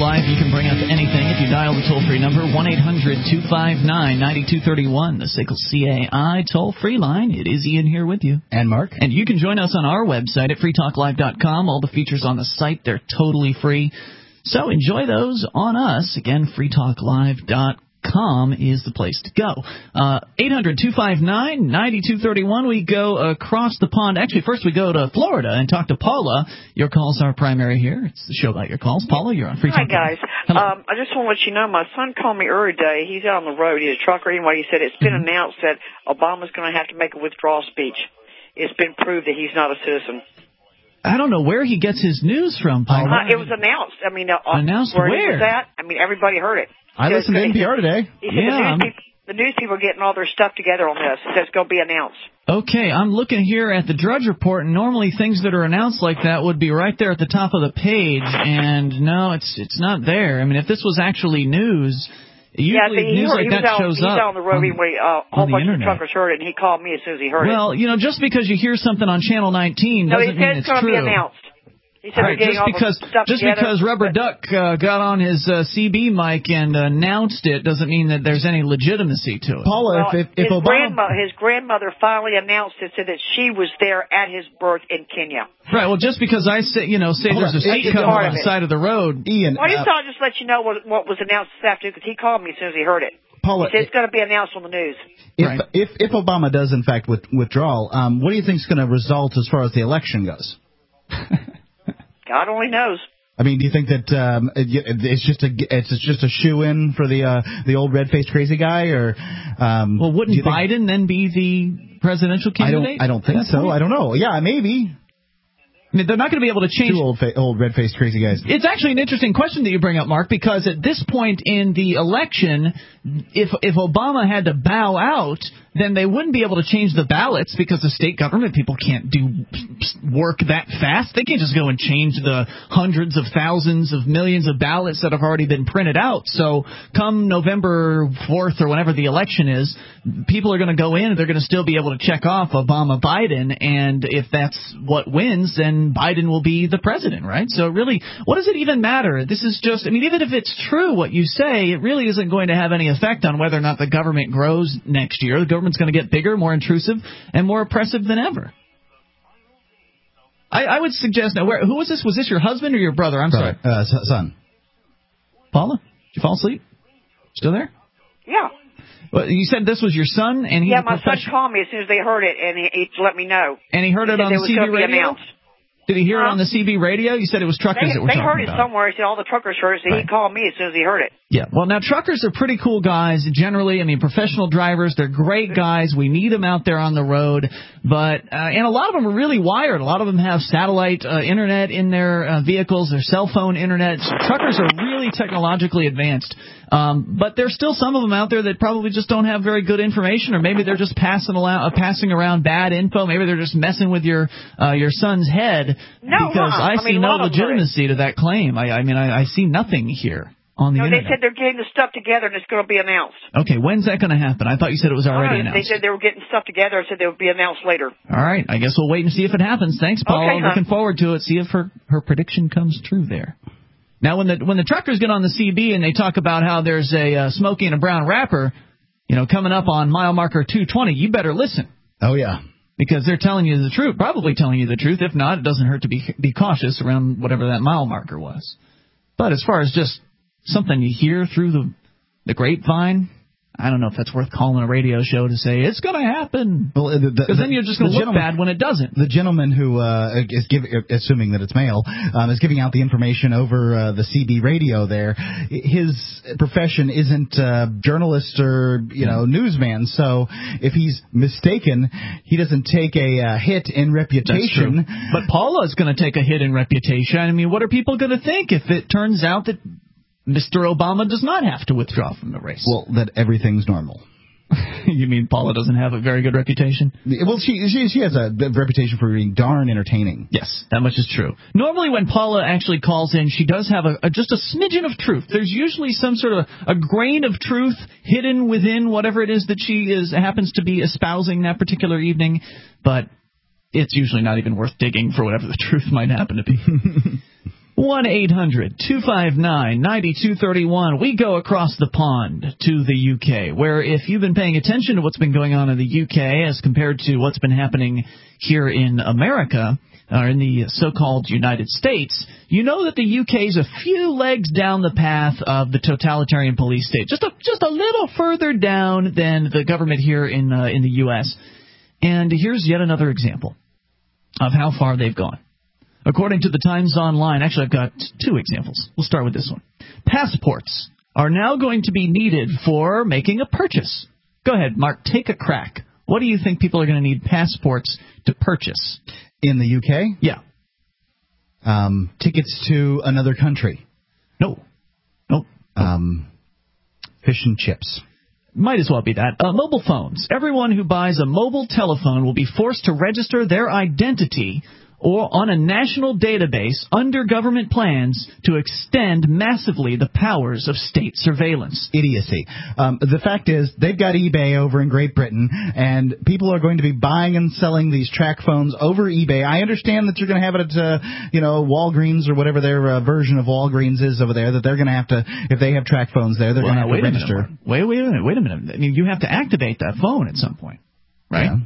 Live. You can bring up anything if you dial the toll-free number, 1-800-259-9231, the SICKLE CAI toll-free line. It is Ian here with you. And Mark. And you can join us on our website at freetalklive.com. All the features on the site, they're totally free. So enjoy those on us. Again, freetalklive.com is the place to go. 800-259-9231. We go across the pond. Actually, first we go to Florida and talk to Paula. Your calls are primary here. It's the show about your calls. Paula, you're on Free Talk. Hi, guys. I just want to let you know, my son called me earlier today. He's out on the road. He's a trucker. Anyway, he said it's been announced that Obama's going to have to make a withdrawal speech. It's been proved that he's not a citizen. I don't know where he gets his news from, Paula. It was announced. I mean, announced where? Where? He was at. I mean, everybody heard it. I listened to NPR today. He said the news people are getting all their stuff together on this. He said it's going to be announced. Okay, I'm looking here at the Drudge Report, and normally things that are announced like that would be right there at the top of the page, and no, it's not there. I mean, if this was actually news, usually news like that shows up. He's on the road. A whole bunch of truckers heard it, and he called me as soon as he heard it. Well, just because you hear something on Channel 19 doesn't mean it's true. No, he said it's going to be announced. He said because Rubber Duck got on his CB mic and announced it doesn't mean that there's any legitimacy to it. Paula, if Obama... his grandmother finally announced it, said that she was there at his birth in Kenya. Right. Well, just because I say there's a seat cover on the side of the road, Ian. Well, I just thought I'd just let you know what was announced this afternoon because he called me as soon as he heard it. Paula, he said it's going to be announced on the news. If Obama does in fact withdraw, what do you think is going to result as far as the election goes? God only knows. I mean, do you think that it's just a shoe-in for the old red-faced crazy guy, or? Well, wouldn't Biden then be the presidential candidate? I don't think so. I don't know. Yeah, maybe. I mean, they're not going to be able to change... Two old red-faced crazy guys. It's actually an interesting question that you bring up, Mark, because at this point in the election, if Obama had to bow out, then they wouldn't be able to change the ballots because the state government people can't do work that fast. They can't just go and change the hundreds of thousands of millions of ballots that have already been printed out. So come November 4th or whenever the election is, people are going to go in and they're going to still be able to check off Obama-Biden, and if that's what wins, then Biden will be the president, right? So really, what does it even matter? This is just, I mean, even if it's true what you say, it really isn't going to have any effect on whether or not the government grows next year. The government's going to get bigger, more intrusive, and more oppressive than ever. I would suggest, now, who was this? Was this your husband or your brother? I'm sorry. Son. Paula, did you fall asleep? Still there? Yeah. Well, you said this was your son, and he... Yeah, my son called me as soon as they heard it, and he let me know. And he heard it on the CB radio? Did he hear it on the CB radio? You said it was truckers that were talking about it. They heard it somewhere. He said all the truckers heard it, so he called me as soon as he heard it. Yeah, well, now, truckers are pretty cool guys, generally. I mean, professional drivers, they're great guys. We need them out there on the road. But, and a lot of them are really wired. A lot of them have satellite internet in their vehicles, their cell phone internet. Truckers are really technologically advanced. But there's still some of them out there that probably just don't have very good information, or maybe they're just passing around bad info. Maybe they're just messing with your son's head. Because I see no legitimacy to that claim. I see nothing here on the internet. They said they're getting the stuff together and it's going to be announced. Okay, when's that going to happen? I thought you said it was already announced. They said they were getting stuff together and said they would be announced later. All right, I guess we'll wait and see if it happens. Thanks, Paul. Okay, looking forward to it. See if her prediction comes true there. Now, when the truckers get on the CB and they talk about how there's a Smokey and a Brown Rapper, coming up on mile marker 220, you better listen. Oh, yeah. Because they're telling you the truth, probably telling you the truth. If not, it doesn't hurt to be cautious around whatever that mile marker was. But as far as just something you hear through the grapevine, I don't know if that's worth calling a radio show to say it's going to happen. Well, because then you're just going to look bad when it doesn't. The gentleman who is assuming that it's male, is giving out the information over the CB radio there. His profession isn't journalist or newsman. So if he's mistaken, he doesn't take a hit in reputation. That's true. But Paula's going to take a hit in reputation. I mean, what are people going to think if it turns out that Mr. Obama does not have to withdraw from the race? Well, that everything's normal. You mean Paula doesn't have a very good reputation? Well, she has a reputation for being darn entertaining. Yes, that much is true. Normally when Paula actually calls in, she does have just a smidgen of truth. There's usually some sort of a grain of truth hidden within whatever it is that she happens to be espousing that particular evening, but it's usually not even worth digging for whatever the truth might happen to be. 1-800-259-9231. We go across the pond to the UK, where if you've been paying attention to what's been going on in the UK as compared to what's been happening here in America, or in the so-called United States, you know that the UK is a few legs down the path of the totalitarian police state, just a little further down than the government here in the U.S. And here's yet another example of how far they've gone. According to the Times Online, actually I've got two examples. We'll start with this one. Passports are now going to be needed for making a purchase. Go ahead, Mark, take a crack. What do you think people are going to need passports to purchase? In the UK? Yeah. Tickets to another country? No. Fish and chips? Might as well be that. Mobile phones. Everyone who buys a mobile telephone will be forced to register their identity or on a national database under government plans to extend massively the powers of state surveillance. Idiocy. The fact is, they've got eBay over in Great Britain, and people are going to be buying and selling these track phones over eBay. I understand that you're going to have it at, Walgreens or whatever their version of Walgreens is over there, that they're going to have to, if they have track phones there, they're going to have to register. Wait a minute. I mean, you have to activate that phone at some point, right? Yeah.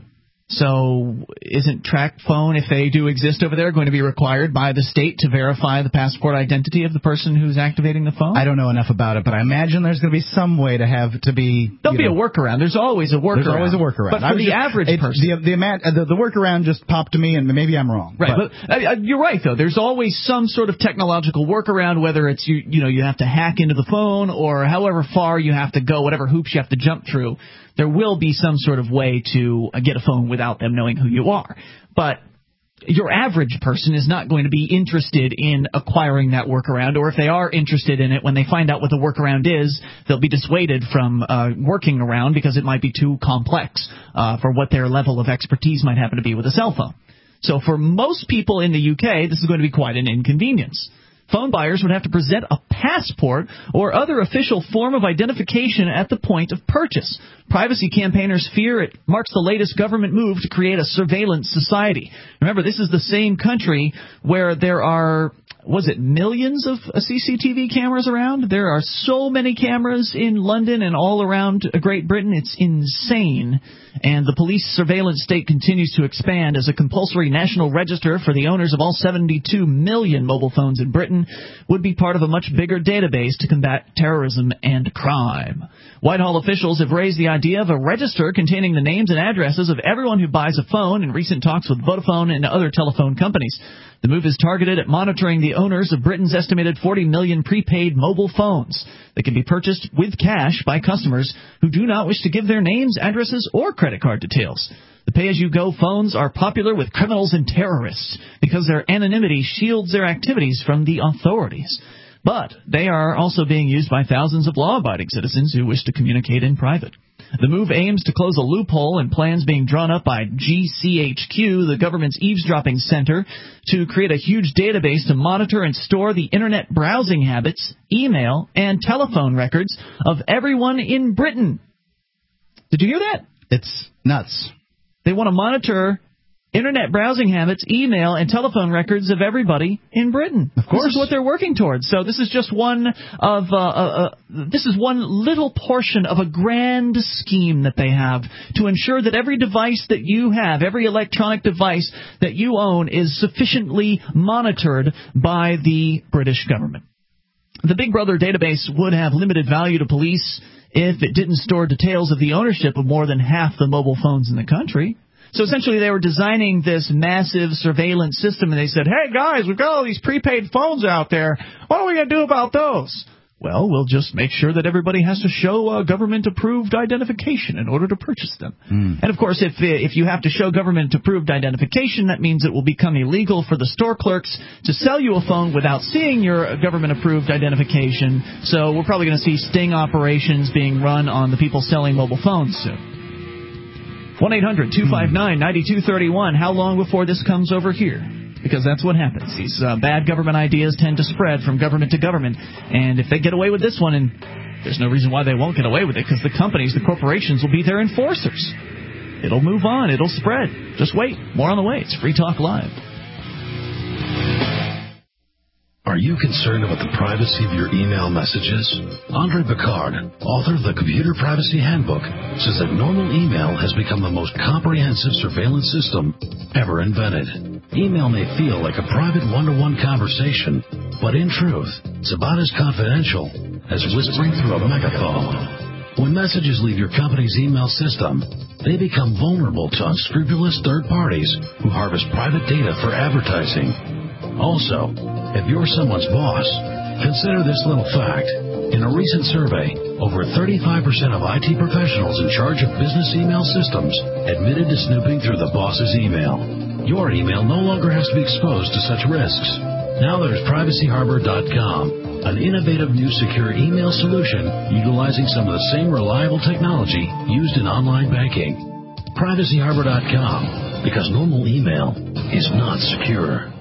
So isn't track phone, if they do exist over there, going to be required by the state to verify the passport identity of the person who's activating the phone? I don't know enough about it, but I imagine there's going to be some way to have to be... There'll be a workaround. There's always a workaround. There's always a workaround. But for the average person... The workaround just popped to me, and maybe I'm wrong. Right, but you're right, though. There's always some sort of technological workaround, whether it's you have to hack into the phone or however far you have to go, whatever hoops you have to jump through. There will be some sort of way to get a phone without them knowing who you are. But your average person is not going to be interested in acquiring that workaround, or if they are interested in it, when they find out what the workaround is, they'll be dissuaded from working around because it might be too complex for what their level of expertise might happen to be with a cell phone. So for most people in the UK, this is going to be quite an inconvenience. Phone buyers would have to present a passport or other official form of identification at the point of purchase. Privacy campaigners fear it marks the latest government move to create a surveillance society. Remember, this is the same country where there are, millions of CCTV cameras around? There are so many cameras in London and all around Great Britain. It's insane. And the police surveillance state continues to expand as a compulsory national register for the owners of all 72 million mobile phones in Britain would be part of a much bigger database to combat terrorism and crime. Whitehall officials have raised the idea of a register containing the names and addresses of everyone who buys a phone in recent talks with Vodafone and other telephone companies. The move is targeted at monitoring the owners of Britain's estimated 40 million prepaid mobile phones that can be purchased with cash by customers who do not wish to give their names, addresses, or credit card details. The pay-as-you-go phones are popular with criminals and terrorists because their anonymity shields their activities from the authorities. But they are also being used by thousands of law-abiding citizens who wish to communicate in private. The move aims to close a loophole in plans being drawn up by GCHQ, the government's eavesdropping center, to create a huge database to monitor and store the Internet browsing habits, email, and telephone records of everyone in Britain. Did you hear that? It's nuts. They want to monitor Internet browsing habits, email, and telephone records of everybody in Britain. Of course, this is what they're working towards. So this is just one little portion of a grand scheme that they have to ensure that every device that you have, every electronic device that you own, is sufficiently monitored by the British government. The Big Brother database would have limited value to police if it didn't store details of the ownership of more than half the mobile phones in the country. So essentially they were designing this massive surveillance system, and they said, hey, guys, we've got all these prepaid phones out there. What are we going to do about those? Well, we'll just make sure that everybody has to show government-approved identification in order to purchase them. And, of course, if you have to show government-approved identification, that means it will become illegal for the store clerks to sell you a phone without seeing your government-approved identification. So we're probably going to see sting operations being run on the people selling mobile phones soon. 1-800-259-9231. How long before this comes over here? Because that's what happens. These bad government ideas tend to spread from government to government. And if they get away with this one, and there's no reason why they won't get away with it, because the companies, the corporations, will be their enforcers. It'll move on. It'll spread. Just wait. More on the way. It's Free Talk Live. Are you concerned about the privacy of your email messages? Andre Picard, author of the Computer Privacy Handbook, says that normal email has become the most comprehensive surveillance system ever invented. Email may feel like a private one-to-one conversation, but in truth, it's about as confidential as whispering through a megaphone. When messages leave your company's email system, they become vulnerable to unscrupulous third parties who harvest private data for advertising. Also, if you're someone's boss, consider this little fact. In a recent survey, over 35% of IT professionals in charge of business email systems admitted to snooping through the boss's email. Your email no longer has to be exposed to such risks. Now there's PrivacyHarbor.com, an innovative new secure email solution utilizing some of the same reliable technology used in online banking. PrivacyHarbor.com, because normal email is not secure.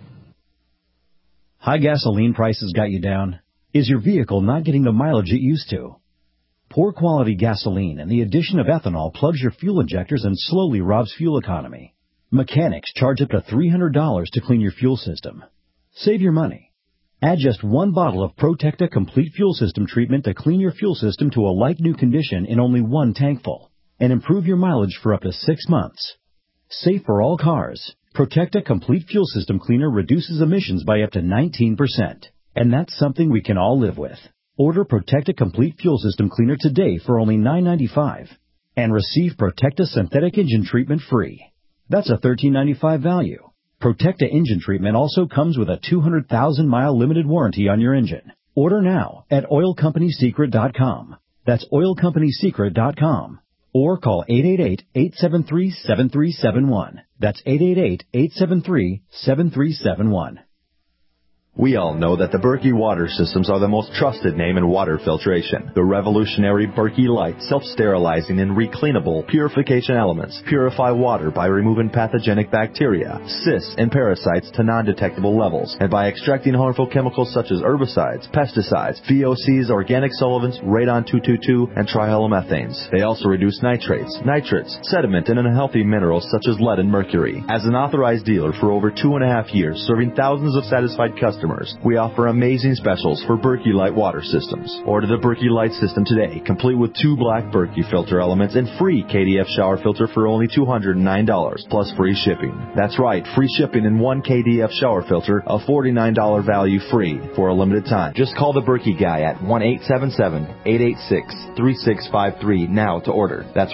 High gasoline prices got you down? Is your vehicle not getting the mileage it used to? Poor quality gasoline and the addition of ethanol plugs your fuel injectors and slowly robs fuel economy. Mechanics charge up to $300 to clean your fuel system. Save your money. Add just one bottle of Protecta Complete Fuel System treatment to clean your fuel system to a like-new condition in only one tankful, and improve your mileage for up to 6 months. Safe for all cars. Protecta Complete Fuel System Cleaner reduces emissions by up to 19%. And that's something we can all live with. Order Protecta Complete Fuel System Cleaner today for only $9.95. And receive Protecta Synthetic Engine Treatment free. That's a $13.95 value. Protecta Engine Treatment also comes with a 200,000-mile limited warranty on your engine. Order now at oilcompanysecret.com. That's oilcompanysecret.com. Or call 888-873-7371. That's 888-873-7371. We all know that the Berkey water systems are the most trusted name in water filtration. The revolutionary Berkey Light self-sterilizing and recleanable purification elements purify water by removing pathogenic bacteria, cysts, and parasites to non-detectable levels, and by extracting harmful chemicals such as herbicides, pesticides, VOCs, organic solvents, radon-222, and trihalomethanes. They also reduce nitrates, nitrates, sediment, and unhealthy minerals such as lead and mercury. As an authorized dealer for over 2.5 years, serving thousands of satisfied customers, we offer amazing specials for Berkey Light water systems. Order the Berkey Light system today, complete with 2 black Berkey filter elements and free KDF shower filter for only $209, plus free shipping. That's right, free shipping and 1 KDF shower filter, a $49 value free for a limited time. Just call the Berkey guy at 1-877-886-3653 now to order. That's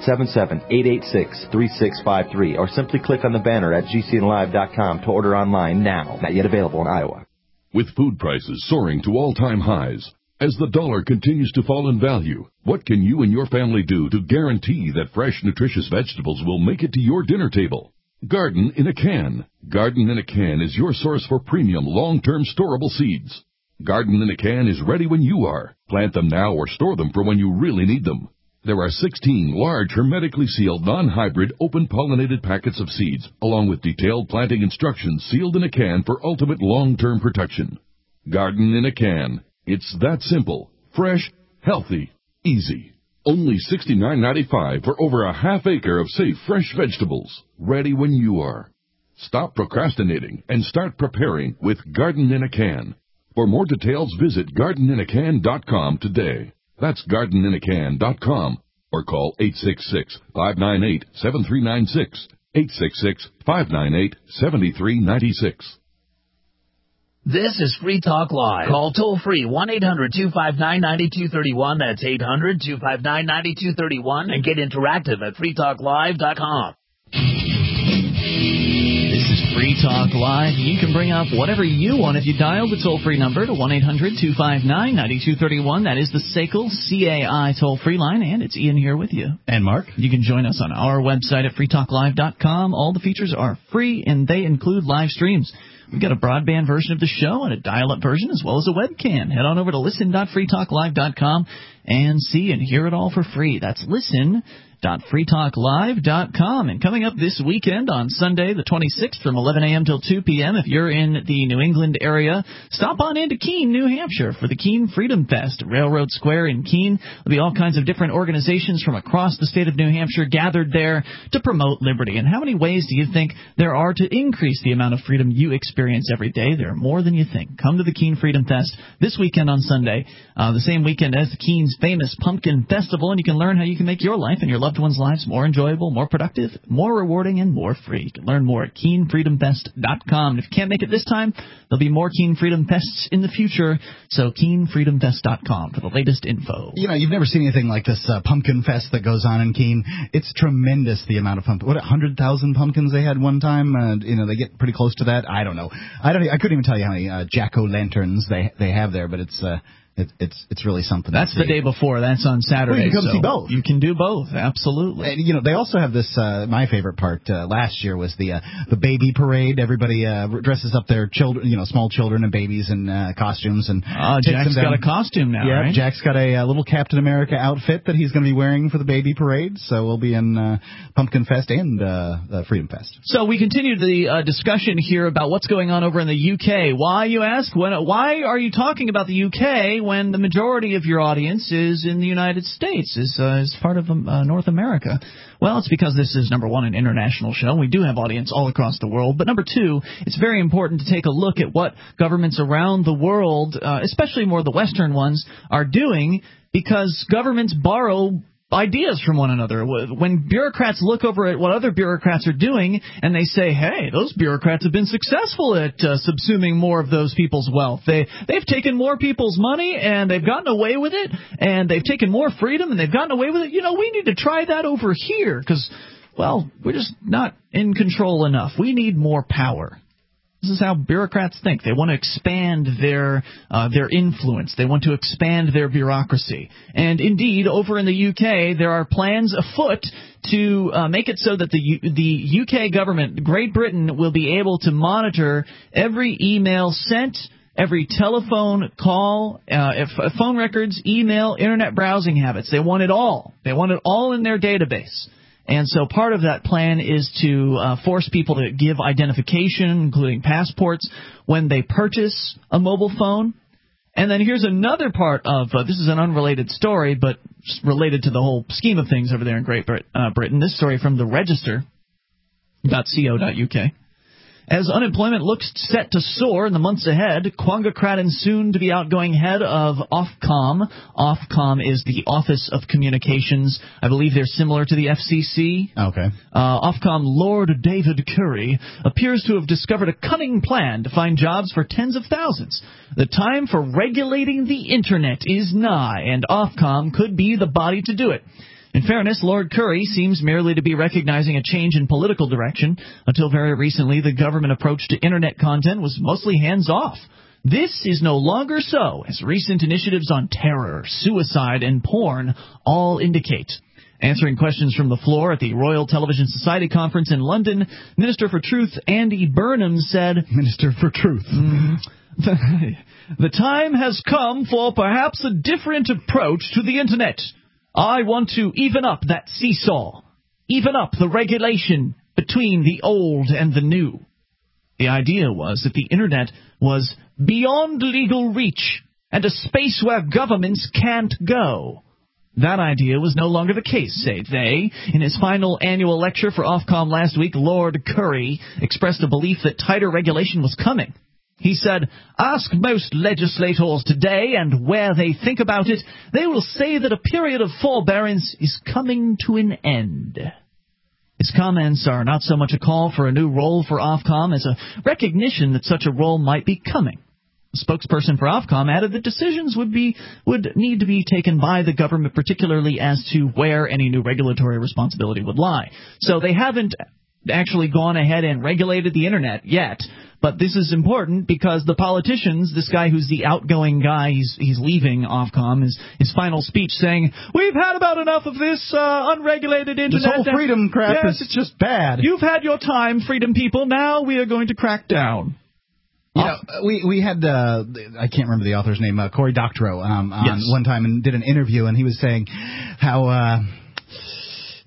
1-877-886-3653, or simply click on the banner at gcnlive.com to order online now. Not yet available in Iowa. With food prices soaring to all-time highs, as the dollar continues to fall in value, what can you and your family do to guarantee that fresh, nutritious vegetables will make it to your dinner table? Garden in a Can. Garden in a Can is your source for premium, long-term storable seeds. Garden in a Can is ready when you are. Plant them now or store them for when you really need them. There are 16 large, hermetically sealed, non-hybrid, open-pollinated packets of seeds, along with detailed planting instructions sealed in a can for ultimate long-term protection. Garden in a Can. It's that simple. Fresh, healthy, easy. Only $69.95 for over a half acre of safe, fresh vegetables. Ready when you are. Stop procrastinating and start preparing with Garden in a Can. For more details, visit gardeninacan.com today. That's gardeninacan.com, or call 866-598-7396, 866-598-7396. This is Free Talk Live. Call toll-free 1-800-259-9231. That's 800-259-9231. And get interactive at freetalklive.com. Free Talk Live. You can bring up whatever you want if you dial the toll-free number to 1-800-259-9231. That is the SACL CAI toll-free line, and it's Ian here with you. And Mark. You can join us on our website at freetalklive.com. All the features are free, and they include live streams. We've got a broadband version of the show and a dial-up version as well as a webcam. Head on over to listen.freetalklive.com and see and hear it all for free. That's listen.freetalklive.com. www.freetalklive.com. And coming up this weekend on Sunday, the 26th, from 11 a.m. till 2 p.m., if you're in the New England area, stop on into Keene, New Hampshire for the Keene Freedom Fest. Railroad Square in Keene. There'll be all kinds of different organizations from across the state of New Hampshire gathered there to promote liberty. And how many ways do you think there are to increase the amount of freedom you experience every day? There are more than you think. Come to the Keene Freedom Fest this weekend on Sunday, the same weekend as the Keene's famous Pumpkin Festival, and you can learn how you can make your life and your loved ones' lives more enjoyable, more productive, more rewarding, and more free. You can learn more at KeeneFreedomFest.com. And if you can't make it this time, there'll be more Keene Freedom Fests in the future, so KeeneFreedomFest.com for the latest info. You know, you've never seen anything like this Pumpkin Fest that goes on in Keene. It's tremendous, the amount of pumpkins. What, 100,000 pumpkins they had one time? They get pretty close to that. I don't know. I couldn't even tell you how many jack-o'-lanterns they have there, but it's really something. That's the day before. That's on Saturday. Well, you can come see both. You can do both. Absolutely. And, they also have this. My favorite part last year was the baby parade. Everybody dresses up their children, small children and babies in costumes. And Jack's got a costume now, right? Jack's got a little Captain America outfit that he's going to be wearing for the baby parade. So we'll be in Pumpkin Fest and Freedom Fest. So we continue the discussion here about what's going on over in the UK. Why, you ask? Why are you talking about the UK when the majority of your audience is in the United States, is part of North America? Well, it's because this is, number one, an international show. We do have audience all across the world. But number two, it's very important to take a look at what governments around the world, especially more the Western ones, are doing, because governments borrow ideas from one another. When bureaucrats look over at what other bureaucrats are doing and they say, hey, those bureaucrats have been successful at subsuming more of those people's wealth. They've taken more people's money and they've gotten away with it, and they've taken more freedom and they've gotten away with it. We need to try that over here because, well, we're just not in control enough. We need more power. This is how bureaucrats think. They want to expand their influence. They want to expand their bureaucracy. And indeed, over in the UK, there are plans afoot to make it so that the UK government, Great Britain, will be able to monitor every email sent, every telephone call, phone records, email, internet browsing habits. They want it all. They want it all in their database. And so part of that plan is to force people to give identification, including passports, when they purchase a mobile phone. And then here's another part of this is an unrelated story, but related to the whole scheme of things over there in Great Britain. This story from the Register.co.uk. As unemployment looks set to soar in the months ahead, Kwanga Cradden, soon to be outgoing head of Ofcom. Ofcom is the Office of Communications. I believe they're similar to the FCC. Okay. Ofcom Lord David Curry appears to have discovered a cunning plan to find jobs for tens of thousands. The time for regulating the Internet is nigh, and Ofcom could be the body to do it. In fairness, Lord Curry seems merely to be recognizing a change in political direction. Until very recently, the government approach to Internet content was mostly hands-off. This is no longer so, as recent initiatives on terror, suicide, and porn all indicate. Answering questions from the floor at the Royal Television Society conference in London, Minister for Truth Andy Burnham said, Minister for Truth. The time has come for perhaps a different approach to the Internet. I want to even up that seesaw, even up the regulation between the old and the new. The idea was that the Internet was beyond legal reach and a space where governments can't go. That idea was no longer the case, say they. In his final annual lecture for Ofcom last week, Lord Curry expressed a belief that tighter regulation was coming. He said, ask most legislators today, and where they think about it, they will say that a period of forbearance is coming to an end. His comments are not so much a call for a new role for Ofcom as a recognition that such a role might be coming. The spokesperson for Ofcom added that decisions would need to be taken by the government, particularly as to where any new regulatory responsibility would lie. So they haven't actually gone ahead and regulated the Internet yet. But this is important because the politicians, this guy who's the outgoing guy, he's leaving Ofcom, his final speech saying, we've had about enough of this unregulated Internet. This whole freedom crap is just bad. You've had your time, freedom people. Now we are going to crack down. We had, I can't remember the author's name, Cory Doctorow, on one time and did an interview, and he was saying how...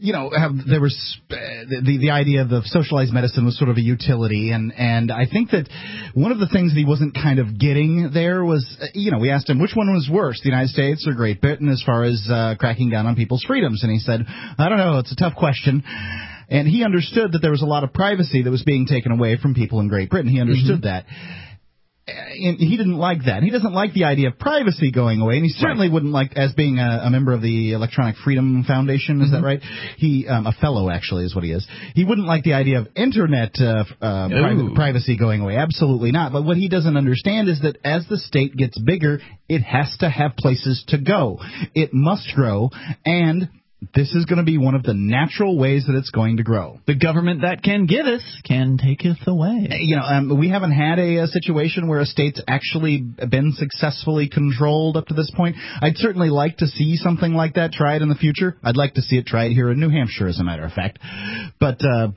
there was the idea of the socialized medicine was sort of a utility, and I think that one of the things that he wasn't kind of getting there was, we asked him which one was worse, the United States or Great Britain, as far as cracking down on people's freedoms, and he said, I don't know, it's a tough question. And he understood that there was a lot of privacy that was being taken away from people in Great Britain. He understood that. And he didn't like that. He doesn't like the idea of privacy going away, and he certainly wouldn't like, as being a member of the Electronic Freedom Foundation, is that right? He, a fellow actually is what he is. He wouldn't like the idea of internet privacy going away. Absolutely not. But what he doesn't understand is that as the state gets bigger, it has to have places to go. It must grow, and this is going to be one of the natural ways that it's going to grow. The government that can giveth can taketh away. We haven't had a situation where a state's actually been successfully controlled up to this point. I'd certainly like to see something like that tried in the future. I'd like to see it tried here in New Hampshire, as a matter of fact. But, at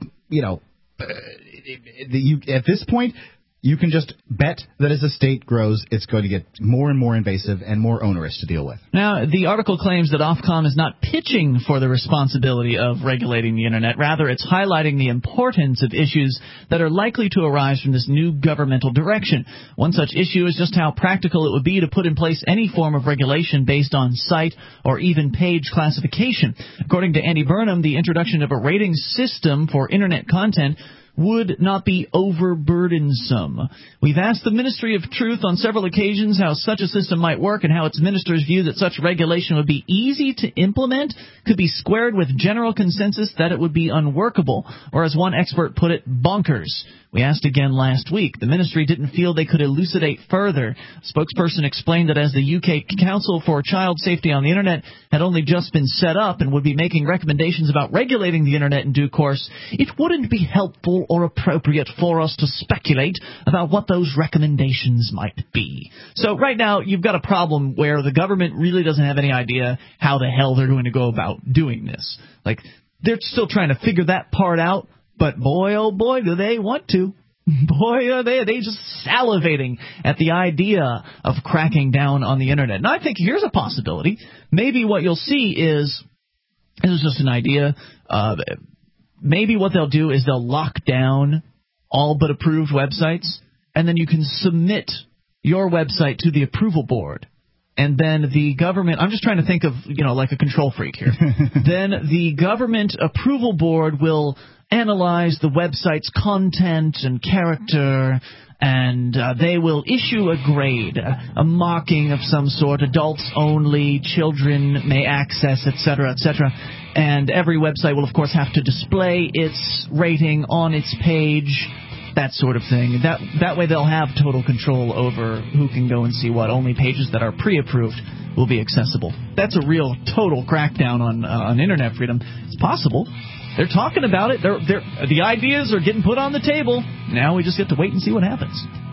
this point, you can just bet that as the state grows, it's going to get more and more invasive and more onerous to deal with. Now, the article claims that Ofcom is not pitching for the responsibility of regulating the Internet. Rather, it's highlighting the importance of issues that are likely to arise from this new governmental direction. One such issue is just how practical it would be to put in place any form of regulation based on site or even page classification. According to Andy Burnham, the introduction of a rating system for Internet content would not be overburdensome. We've asked the Ministry of Truth on several occasions how such a system might work and how its ministers view that such regulation would be easy to implement, could be squared with general consensus that it would be unworkable, or as one expert put it, bonkers. We asked again last week. The ministry didn't feel they could elucidate further. A spokesperson explained that as the UK Council for Child Safety on the Internet had only just been set up and would be making recommendations about regulating the Internet in due course, it wouldn't be helpful or appropriate for us to speculate about what those recommendations might be. So right now you've got a problem where the government really doesn't have any idea how the hell they're going to go about doing this. Like, they're still trying to figure that part out. But boy, oh boy, do they want to. Boy, are they just salivating at the idea of cracking down on the Internet. And I think here's a possibility. Maybe what you'll see is, this is just an idea, maybe what they'll do is they'll lock down all but approved websites, and then you can submit your website to the approval board. And then the government, I'm just trying to think of, like a control freak here. Then the government approval board will analyze the website's content and character, and they will issue a grade, a marking of some sort, adults only, children may access, etc., etc. And every website will, of course, have to display its rating on its page, that sort of thing. That way they'll have total control over who can go and see what. Only pages that are pre-approved will be accessible. That's a real total crackdown on Internet freedom. It's possible. They're talking about it. The ideas are getting put on the table. Now we just get to wait and see what happens.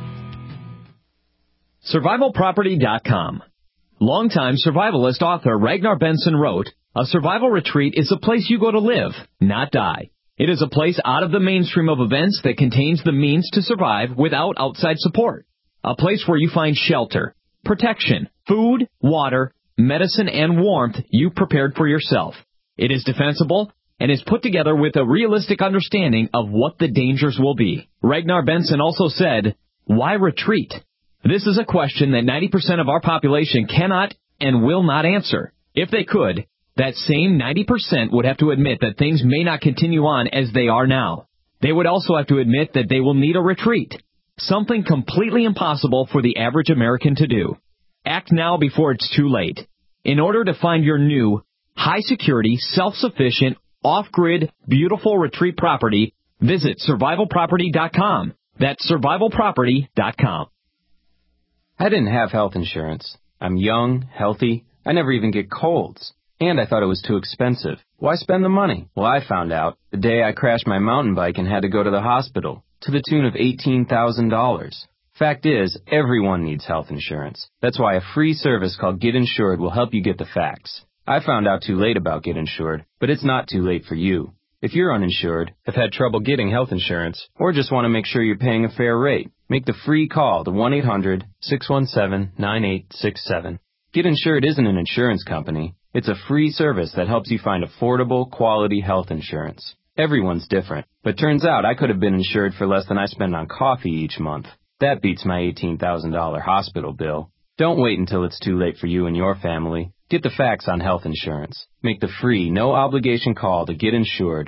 SurvivalProperty.com. Longtime survivalist author Ragnar Benson wrote, "A survival retreat is a place you go to live, not die. It is a place out of the mainstream of events that contains the means to survive without outside support. A place where you find shelter, protection, food, water, medicine, and warmth you've prepared for yourself. It is defensible and is put together with a realistic understanding of what the dangers will be." Ragnar Benson also said, "Why retreat? This is a question that 90% of our population cannot and will not answer. If they could, that same 90% would have to admit that things may not continue on as they are now. They would also have to admit that they will need a retreat, something completely impossible for the average American to do. Act now before it's too late. In order to find your new, high-security, self-sufficient, off-grid, beautiful retreat property, visit SurvivalProperty.com. That's SurvivalProperty.com. I didn't have health insurance. I'm young, healthy, I never even get colds. And I thought it was too expensive. Why spend the money? Well, I found out the day I crashed my mountain bike and had to go to the hospital, to the tune of $18,000. Fact is, everyone needs health insurance. That's why a free service called Get Insured will help you get the facts. I found out too late about Get Insured, but it's not too late for you. If you're uninsured, have had trouble getting health insurance, or just want to make sure you're paying a fair rate, make the free call to 1-800-617-9867. Get Insured isn't an insurance company. It's a free service that helps you find affordable, quality health insurance. Everyone's different, but turns out I could have been insured for less than I spend on coffee each month. That beats my $18,000 hospital bill. Don't wait until it's too late for you and your family. Get the facts on health insurance. Make the free, no-obligation call to get insured.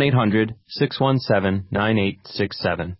1-800-617-9867.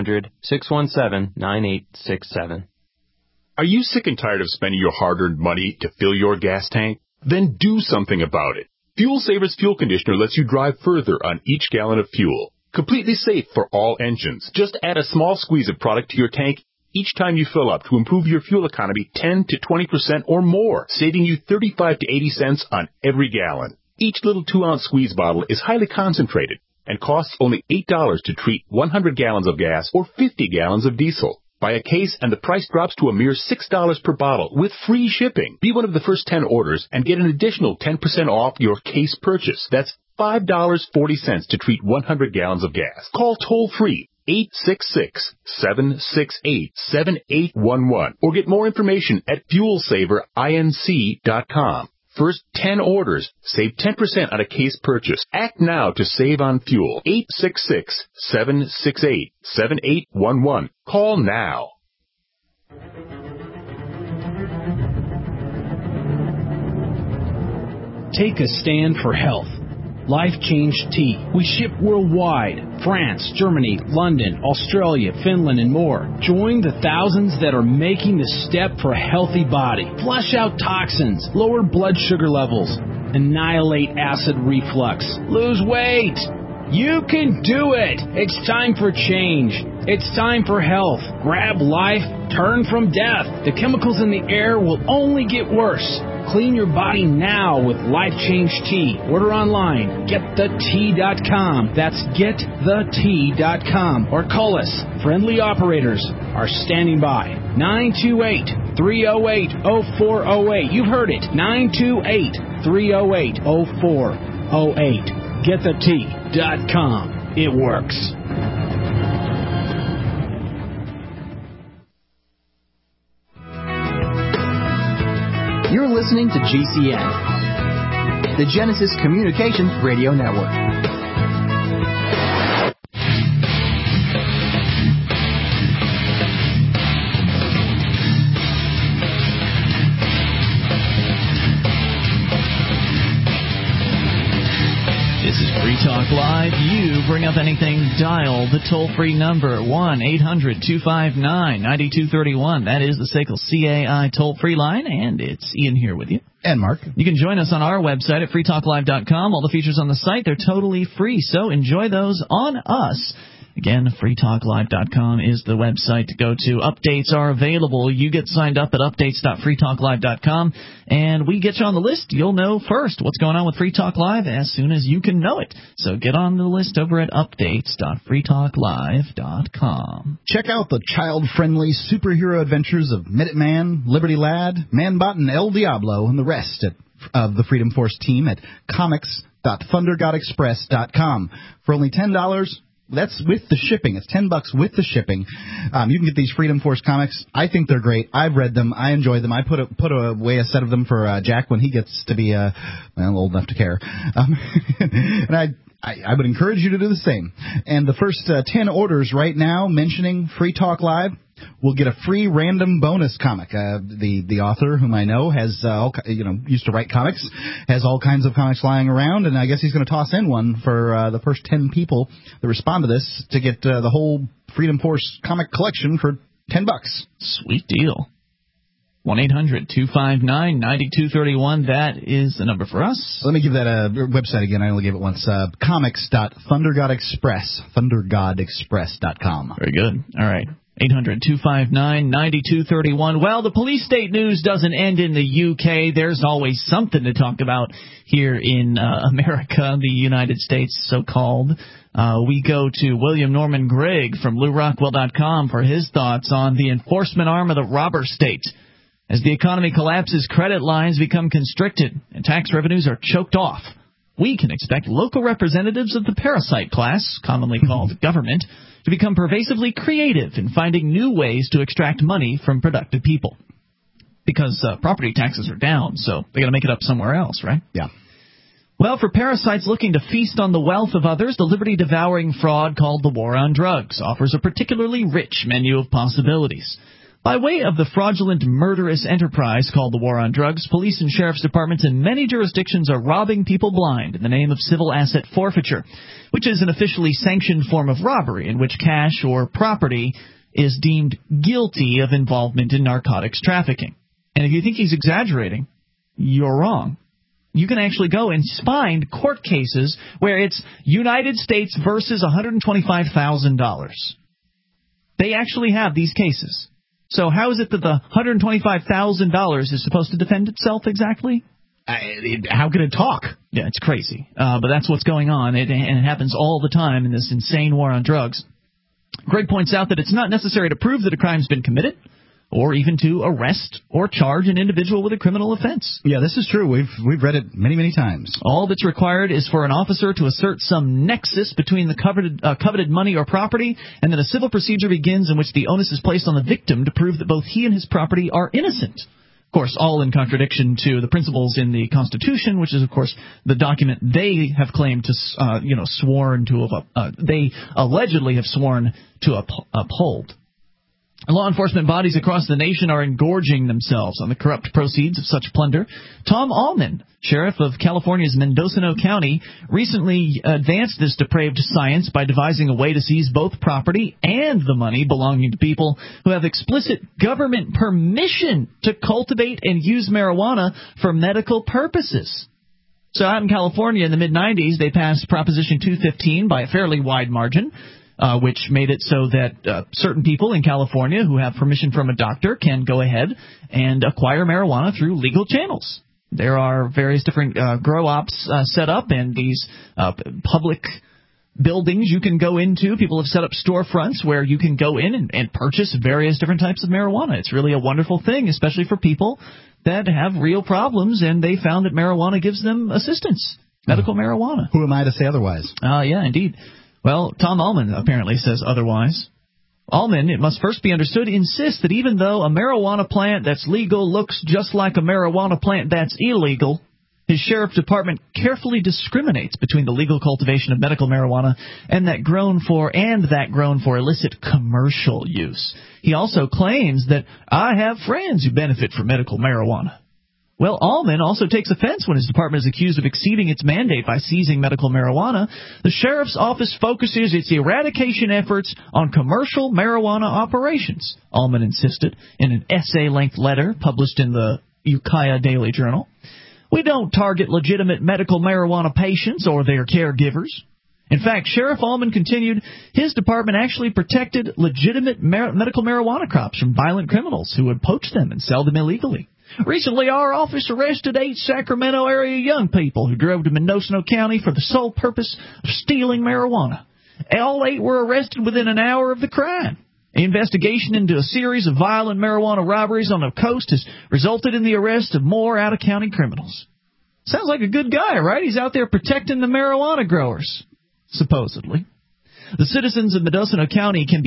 1-800-617-9867. Are you sick and tired of spending your hard-earned money to fill your gas tank? Then do something about it. Fuel Savers Fuel Conditioner lets you drive further on each gallon of fuel. Completely safe for all engines. Just add a small squeeze of product to your tank each time you fill up to improve your fuel economy 10 to 20% or more, saving you 35 to 80 cents on every gallon. Each little 2-ounce squeeze bottle is highly concentrated and costs only $8 to treat 100 gallons of gas or 50 gallons of diesel. Buy a case and the price drops to a mere $6 per bottle with free shipping. Be one of the first 10 orders and get an additional 10% off your case purchase. That's $5.40 to treat 100 gallons of gas. Call toll-free 866-768-7811 or get more information at FuelSaverInc.com. First 10 orders, save 10% on a case purchase. Act now to save on fuel. 866-768-7811. Call now. Take a stand for health. Life Change Tea. We ship worldwide. France, Germany, London, Australia, Finland, and more. Join the thousands that are making the step for a healthy body. Flush out toxins, lower blood sugar levels, annihilate acid reflux, lose weight. You can do it. It's time for change. It's time for health. Grab life, turn from death. The chemicals in the air will only get worse. Clean your body now with Life Change Tea. Order online. GetTheTea.com. That's GetTheTea.com. Or call us. Friendly operators are standing by. 928-308-0408. You've heard it. 928-308-0408. GetTheTea.com. It works. You're listening to GCN, the Genesis Communications Radio Network. This is Free Talk Live. You bring up anything, dial the toll-free number, 1-800-259-9231. That is the SACL CAI toll-free line, and it's Ian here with you. And Mark. You can join us on our website at freetalklive.com. All the features on the site, they're totally free, so enjoy those on us. Again, freetalklive.com is the website to go to. Updates are available. You get signed up at updates.freetalklive.com, and we get you on the list. You'll know first what's going on with Free Talk Live as soon as you can know it. So get on the list over at updates.freetalklive.com. Check out the child-friendly superhero adventures of Minuteman, Liberty Lad, Manbot, and El Diablo, and the rest of the Freedom Force team at comics.thundergodexpress.com. For only $10, that's with the shipping. It's $10 with the shipping. You can get these Freedom Force comics. I think they're great. I've read them. I enjoy them. I put away a set of them for Jack when he gets to be old enough to care. And I would encourage you to do the same. And the first 10 orders right now mentioning Free Talk Live will get a free random bonus comic. The author, whom I know, has used to write comics, has all kinds of comics lying around, and I guess he's going to toss in one for the first 10 people that respond to this to get the whole Freedom Force comic collection for $10. Sweet deal. 1-800-259-9231. That is the number for us. Let me give that a website again. I only gave it once. Comics.thundergodexpress.com. Very good. All right. 800-259-9231. Well, the police state news doesn't end in the UK. There's always something to talk about here in America, the United States, so-called. We go to William Norman Grigg from LouRockwell.com for his thoughts on the enforcement arm of the robber state. As the economy collapses, credit lines become constricted and tax revenues are choked off. We can expect local representatives of the parasite class, commonly called government, to become pervasively creative in finding new ways to extract money from productive people. because property taxes are down, so they got to make it up somewhere else, right? Yeah. Well, for parasites looking to feast on the wealth of others, the liberty-devouring fraud called the War on Drugs offers a particularly rich menu of possibilities. By way of the fraudulent, murderous enterprise called the War on Drugs, police and sheriff's departments in many jurisdictions are robbing people blind in the name of civil asset forfeiture, which is an officially sanctioned form of robbery in which cash or property is deemed guilty of involvement in narcotics trafficking. And if you think he's exaggerating, you're wrong. You can actually go and find court cases where it's United States versus $125,000. They actually have these cases. So how is it that the $125,000 is supposed to defend itself exactly? How can it talk? Yeah, it's crazy. But that's what's going on, and it happens all the time in this insane war on drugs. Greg points out that it's not necessary to prove that a crime's been committed, or even to arrest or charge an individual with a criminal offense. Yeah, this is true. We've read it many, many times. All that's required is for an officer to assert some nexus between the coveted money or property, and then a civil procedure begins in which the onus is placed on the victim to prove that both he and his property are innocent. Of course, all in contradiction to the principles in the Constitution, which is, of course, the document they have claimed to, sworn to, they allegedly have sworn to uphold. Law enforcement bodies across the nation are engorging themselves on the corrupt proceeds of such plunder. Tom Allman, sheriff of California's Mendocino County, recently advanced this depraved science by devising a way to seize both property and the money belonging to people who have explicit government permission to cultivate and use marijuana for medical purposes. So out in California in the mid-'90s, they passed Proposition 215 by a fairly wide margin, which made it so that certain people in California who have permission from a doctor can go ahead and acquire marijuana through legal channels. There are various different grow ops set up, and these public buildings you can go into. People have set up storefronts where you can go in and purchase various different types of marijuana. It's really a wonderful thing, especially for people that have real problems, and they found that marijuana gives them assistance, medical marijuana. Who am I to say otherwise? Yeah, indeed. Well, Tom Allman apparently says otherwise. Allman, it must first be understood, insists that even though a marijuana plant that's legal looks just like a marijuana plant that's illegal, his sheriff's department carefully discriminates between the legal cultivation of medical marijuana and that grown for illicit commercial use. He also claims that I have friends who benefit from medical marijuana. Well, Allman also takes offense when his department is accused of exceeding its mandate by seizing medical marijuana. The sheriff's office focuses its eradication efforts on commercial marijuana operations, Allman insisted in an essay-length letter published in the Ukiah Daily Journal. We don't target legitimate medical marijuana patients or their caregivers. In fact, Sheriff Allman continued, his department actually protected legitimate medical marijuana crops from violent criminals who would poach them and sell them illegally. Recently, our office arrested 8 Sacramento area young people who drove to Mendocino County for the sole purpose of stealing marijuana. All 8 were arrested within an hour of the crime. The investigation into a series of violent marijuana robberies on the coast has resulted in the arrest of more out-of-county criminals. Sounds like a good guy, right? He's out there protecting the marijuana growers, supposedly. The citizens of Mendocino County can be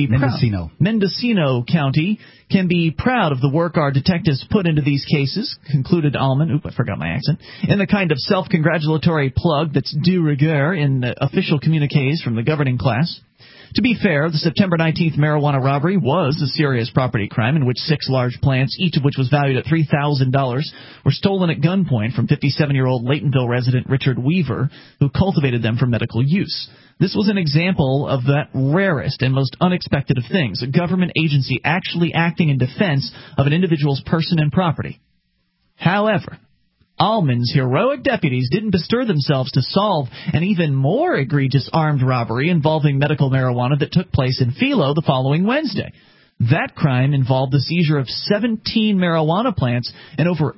Mendocino County can be proud of the work our detectives put into these cases, concluded Allman. Oop, I forgot my accent. In the kind of self-congratulatory plug that's de rigueur in the official communiques from the governing class. To be fair, the September 19th marijuana robbery was a serious property crime in which 6 large plants, each of which was valued at $3,000, were stolen at gunpoint from 57-year-old Laytonville resident Richard Weaver, who cultivated them for medical use. This was an example of that rarest and most unexpected of things, a government agency actually acting in defense of an individual's person and property. However, Allman's heroic deputies didn't bestir themselves to solve an even more egregious armed robbery involving medical marijuana that took place in Philo the following Wednesday. That crime involved the seizure of 17 marijuana plants and over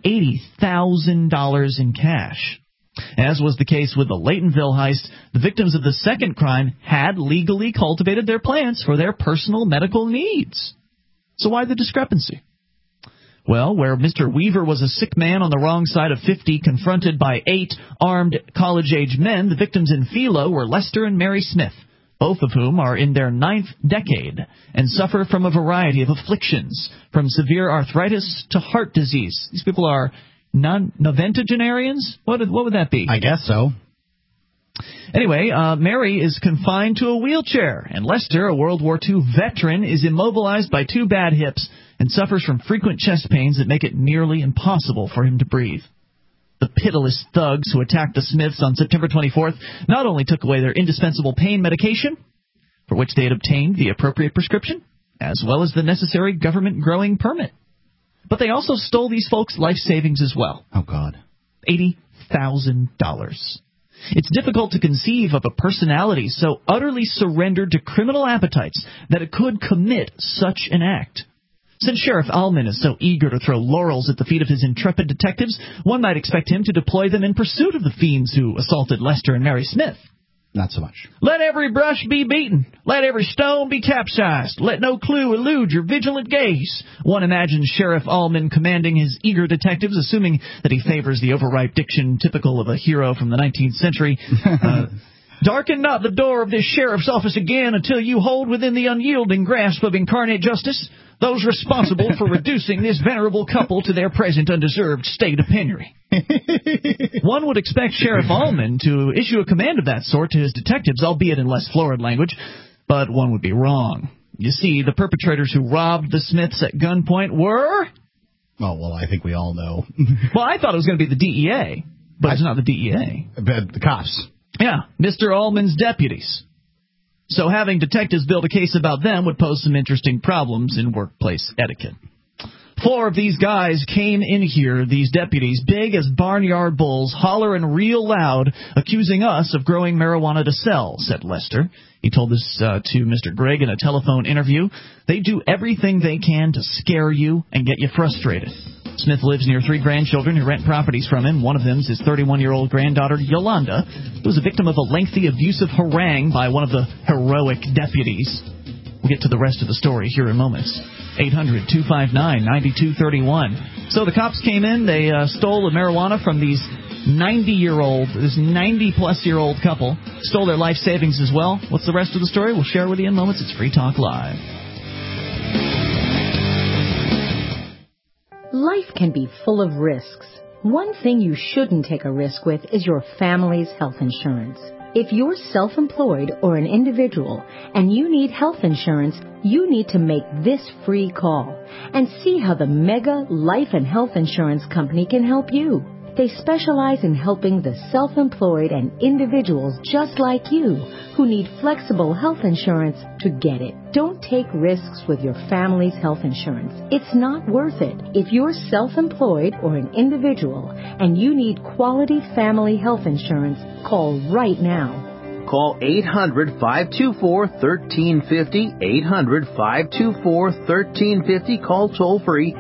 $80,000 in cash. As was the case with the Laytonville heist, the victims of the second crime had legally cultivated their plants for their personal medical needs. So why the discrepancy? Well, where Mr. Weaver was a sick man on the wrong side of 50, confronted by 8 armed college-age men, the victims in Philo were Lester and Mary Smith, both of whom are in their 9th decade and suffer from a variety of afflictions, from severe arthritis to heart disease. These people are noventogenarians? What would that be? I guess so. Anyway, Mary is confined to a wheelchair, and Lester, a World War II veteran, is immobilized by 2 bad hips and suffers from frequent chest pains that make it nearly impossible for him to breathe. The pitiless thugs who attacked the Smiths on September 24th not only took away their indispensable pain medication, for which they had obtained the appropriate prescription, as well as the necessary government growing permit, but they also stole these folks' life savings as well. Oh, God. $80,000. It's difficult to conceive of a personality so utterly surrendered to criminal appetites that it could commit such an act. Since Sheriff Allman is so eager to throw laurels at the feet of his intrepid detectives, one might expect him to deploy them in pursuit of the fiends who assaulted Lester and Mary Smith. Not so much. Let every brush be beaten. Let every stone be capsized. Let no clue elude your vigilant gaze. One imagines Sheriff Allman commanding his eager detectives, assuming that he favors the overripe diction typical of a hero from the 19th century. Darken not the door of this sheriff's office again until you hold within the unyielding grasp of incarnate justice those responsible for reducing this venerable couple to their present undeserved state of penury. One would expect Sheriff Allman to issue a command of that sort to his detectives, albeit in less florid language, but one would be wrong. You see, the perpetrators who robbed the Smiths at gunpoint were... Oh, well, I think we all know. Well, I thought it was going to be the DEA, but it's not the DEA. The cops. Yeah, Mr. Allman's deputies. So having detectives build a case about them would pose some interesting problems in workplace etiquette. 4 of these guys came in here, these deputies, big as barnyard bulls, hollering real loud, accusing us of growing marijuana to sell, said Lester. He told this to Mr. Gregg in a telephone interview. They do everything they can to scare you and get you frustrated. Smith lives near 3 grandchildren who rent properties from him. One of them is his 31-year-old granddaughter, Yolanda, who was a victim of a lengthy abusive harangue by one of the heroic deputies. We'll get to the rest of the story here in moments. 800-259-9231. So the cops came in. They stole the marijuana from this 90-plus-year-old couple. Stole their life savings as well. What's the rest of the story? We'll share with you in moments. It's Free Talk Live. Life can be full of risks. One thing you shouldn't take a risk with is your family's health insurance. If you're self-employed or an individual and you need health insurance, you need to make this free call and see how the Mega Life and Health Insurance Company can help you. They specialize in helping the self-employed and individuals just like you who need flexible health insurance to get it. Don't take risks with your family's health insurance. It's not worth it. If you're self-employed or an individual and you need quality family health insurance, call right now. Call 800-524-1350, 800-524-1350. Call toll-free,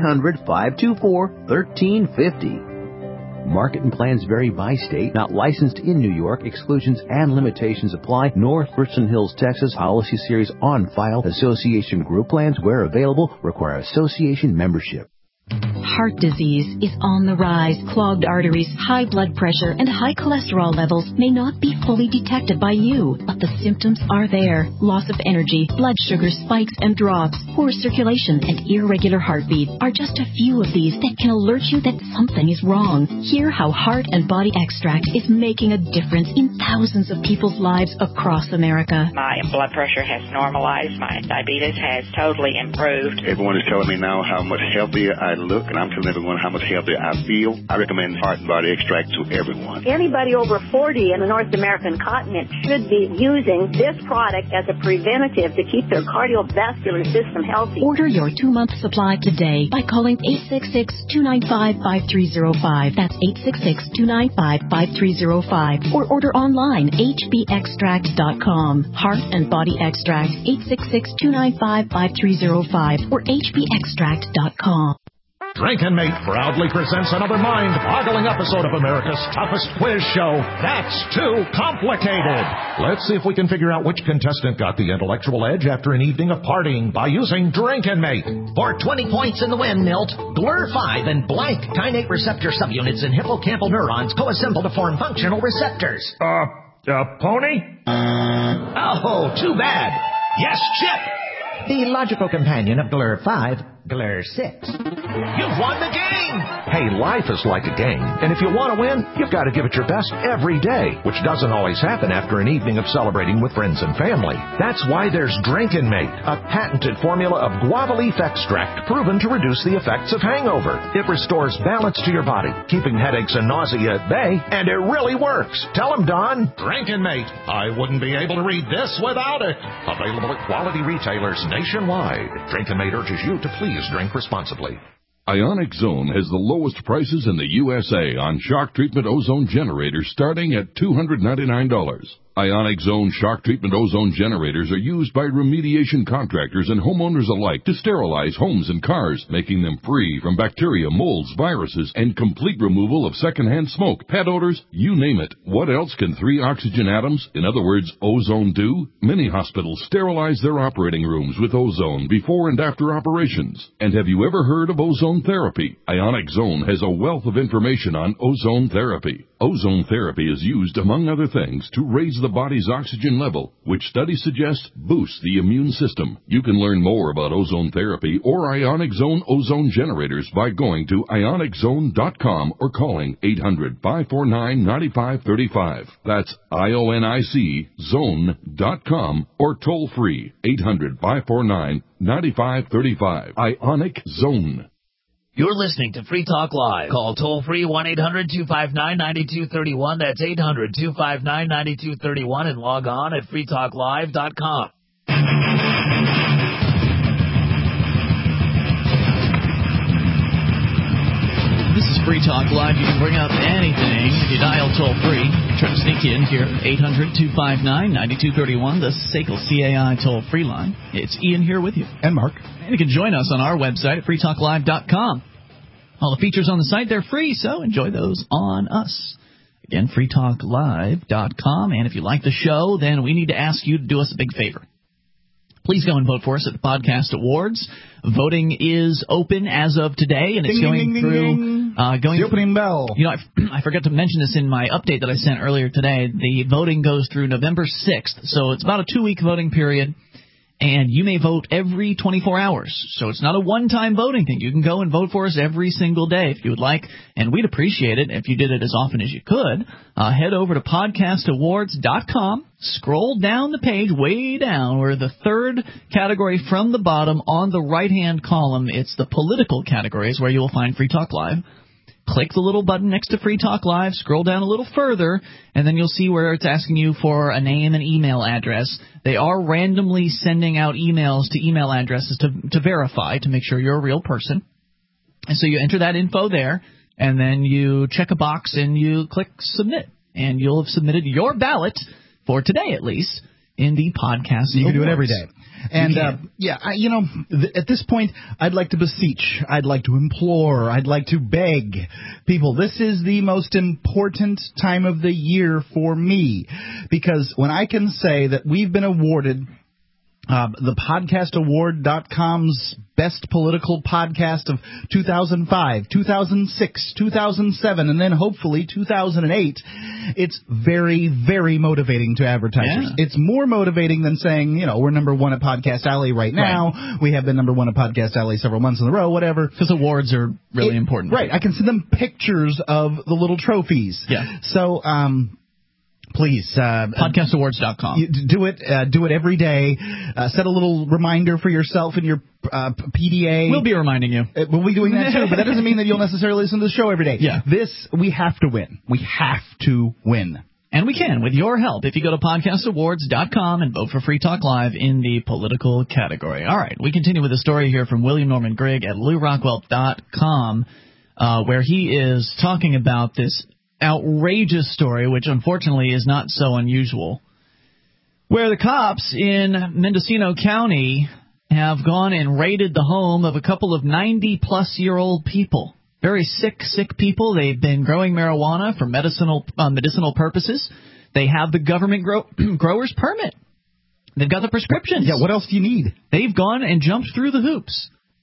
800-524-1350. Market and plans vary by state. Not licensed in New York. Exclusions and limitations apply. North Richland Hills, Texas. Policy series on file. Association group plans, where available, require association membership. Heart disease is on the rise. Clogged arteries, high blood pressure, and high cholesterol levels may not be fully detected by you, but the symptoms are there. Loss of energy, blood sugar spikes and drops, poor circulation, and irregular heartbeat are just a few of these that can alert you that something is wrong. Hear how Heart and Body Extract is making a difference in thousands of people's lives across America. My blood pressure has normalized. My diabetes has totally improved. Everyone is telling me now how much healthier I look, and I'm telling everyone how much healthier I feel. I recommend Heart and Body Extract to everyone. Anybody over 40 in the North American continent should be using this product as a preventative to keep their cardiovascular system healthy. Order your 2-month supply today by calling 866-295-5305. That's 866-295-5305. Or order online, hbextract.com. Heart and Body Extract, 866-295-5305 or hbextract.com. Drink and Mate proudly presents another mind-boggling episode of America's toughest quiz show, That's Too Complicated. Let's see if we can figure out which contestant got the intellectual edge after an evening of partying by using Drink and Mate. For 20 points in the win, Milt, GLUR5 and blank kainate receptor subunits in hippocampal neurons coassemble to form functional receptors. Pony? Oh, too bad. Yes, Chip. The logical companion of Glur 5, Glur 6. You've won the game! Hey, life is like a game, and if you want to win, you've got to give it your best every day, which doesn't always happen after an evening of celebrating with friends and family. That's why there's Drinkin' Mate, a patented formula of guava leaf extract proven to reduce the effects of hangover. It restores balance to your body, keeping headaches and nausea at bay, and it really works. Tell them, Don. Drinkin' Mate. I wouldn't be able to read this without it. Available at quality retailers nationwide. Drinkin' Mate urges you to please drink responsibly. Ionic Zone has the lowest prices in the USA on shock treatment ozone generators starting at $299. Ionic Zone shock treatment ozone generators are used by remediation contractors and homeowners alike to sterilize homes and cars, making them free from bacteria, molds, viruses, and complete removal of secondhand smoke, pet odors, you name it. What else can 3 oxygen atoms, in other words, ozone, do? Many hospitals sterilize their operating rooms with ozone before and after operations. And have you ever heard of ozone therapy? Ionic Zone has a wealth of information on ozone therapy. Ozone therapy is used, among other things, to raise the body's oxygen level, which studies suggest boosts the immune system. You can learn more about ozone therapy or Ionic Zone ozone generators by going to ioniczone.com or calling 800-549-9535. That's IONIC zone.com or toll free 800-549-9535. Ionic Zone. You're listening to Free Talk Live. Call toll-free 1-800-259-9231. That's 800-259-9231 and log on at freetalklive.com. This is Free Talk Live. You can bring up anything if you dial toll-free. Try to sneak in here. 800-259-9231, the SACL CAI toll-free line. It's Ian here with you. And Mark. And you can join us on our website at freetalklive.com. All the features on the site, they're free, so enjoy those on us. Again, freetalklive.com. And if you like the show, then we need to ask you to do us a big favor. Please go and vote for us at the Podcast Awards. Voting is open as of today, and it's going through... the opening bell. You know, I forgot to mention this in my update that I sent earlier today. The voting goes through November 6th, so it's about a 2-week voting period. And you may vote every 24 hours. So it's not a one-time voting thing. You can go and vote for us every single day if you would like. And we'd appreciate it if you did it as often as you could. Head over to podcastawards.com. Scroll down the page, way down, where the third category from the bottom on the right-hand column, it's the political categories where you will find Free Talk Live. Click the little button next to Free Talk Live, scroll down a little further, and then you'll see where it's asking you for a name and email address. They are randomly sending out emails to email addresses to verify, to make sure you're a real person. And so you enter that info there, and then you check a box and you click Submit. And you'll have submitted your ballot, for today at least, in the podcast. You can do it every day. And, yeah, at this point, I'd like to beseech, I'd like to implore, I'd like to beg people. This is the most important time of the year for me, because when I can say that we've been awarded the podcastaward.com's best political podcast of 2005, 2006, 2007, and then hopefully 2008, it's very, very motivating to advertisers. Yeah. It's more motivating than saying, we're number one at Podcast Alley right now. Right. We have been number one at Podcast Alley several months in a row, whatever. Because awards are really important. Right. I can send them pictures of the little trophies. Yeah. So, please, podcastawards.com. Do it every day. Set a little reminder for yourself in your PDA. We'll be reminding you. We'll be doing that too, but that doesn't mean that you'll necessarily listen to the show every day. Yeah. We have to win. We have to win. And we can, with your help, if you go to podcastawards.com and vote for Free Talk Live in the political category. All right, we continue with a story here from William Norman Grigg at LouRockwell.com, where he is talking about this outrageous story, which unfortunately is not so unusual, where the cops in Mendocino County have gone and raided the home of a couple of 90-plus-year-old people. Very sick people. They've been growing marijuana for medicinal purposes. They have the government grower's permit. They've got the prescriptions. Yeah, what else do you need? They've gone and jumped through the hoops.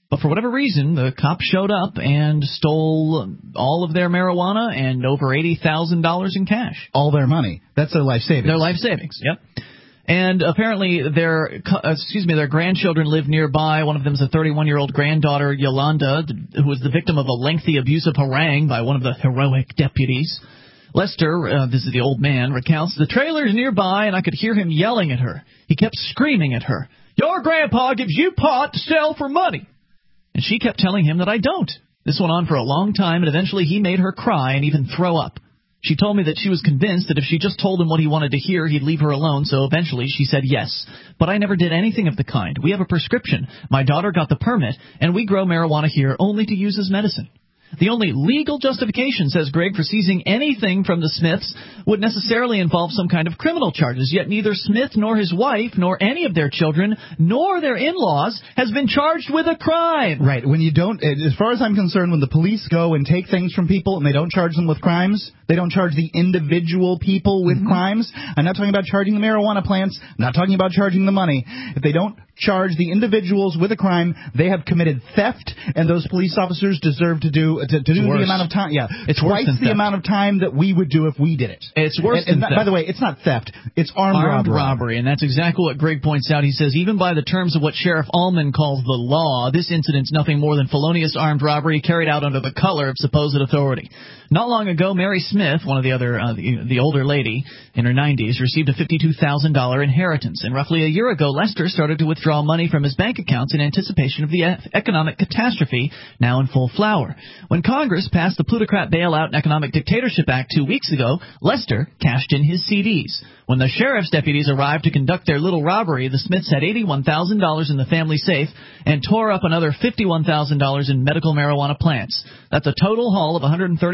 But for whatever reason, the cops showed up and stole all of their marijuana and over $80,000 in cash. All their money. That's their life savings. Their life savings, yep. And apparently their grandchildren live nearby. One of them is a 31-year-old granddaughter, Yolanda, who was the victim of a lengthy abusive harangue by one of the heroic deputies. Lester, this is the old man, recounts, the trailer's nearby and I could hear him yelling at her. He kept screaming at her, "Your grandpa gives you pot to sell for money." And she kept telling him that I don't. This went on for a long time, and eventually he made her cry and even throw up. She told me that she was convinced that if she just told him what he wanted to hear, he'd leave her alone, so eventually she said yes. But I never did anything of the kind. We have a prescription. My daughter got the permit, and we grow marijuana here only to use as medicine. The only legal justification, says Greg, for seizing anything from the Smiths would necessarily involve some kind of criminal charges, yet neither Smith nor his wife nor any of their children nor their in-laws has been charged with a crime. Right. When you don't, as far as I'm concerned, when the police go and take things from people and they don't charge them with crimes, they don't charge the individual people with crimes. I'm not talking about charging the marijuana plants. I'm not talking about charging the money. If they don't charge the individuals with a crime, they have committed theft, and those police officers deserve to do the amount of time. Yeah, it's twice the amount of time that we would do if we did it. It's worse than theft. By the way, it's not theft. It's armed robbery. And that's exactly what Greg points out. He says, even by the terms of what Sheriff Allman calls the law, this incident's nothing more than felonious armed robbery carried out under the color of supposed authority. Not long ago, Mary Smith, one of the other, the older lady in her 90s, received a $52,000 inheritance. And roughly a year ago, Lester started to withdraw money from his bank accounts in anticipation of the economic catastrophe now in full flower. When Congress passed the Plutocrat Bailout and Economic Dictatorship Act 2 weeks ago, Lester cashed in his CDs. When the sheriff's deputies arrived to conduct their little robbery, the Smiths had $81,000 in the family safe and tore up another $51,000 in medical marijuana plants. That's a total haul of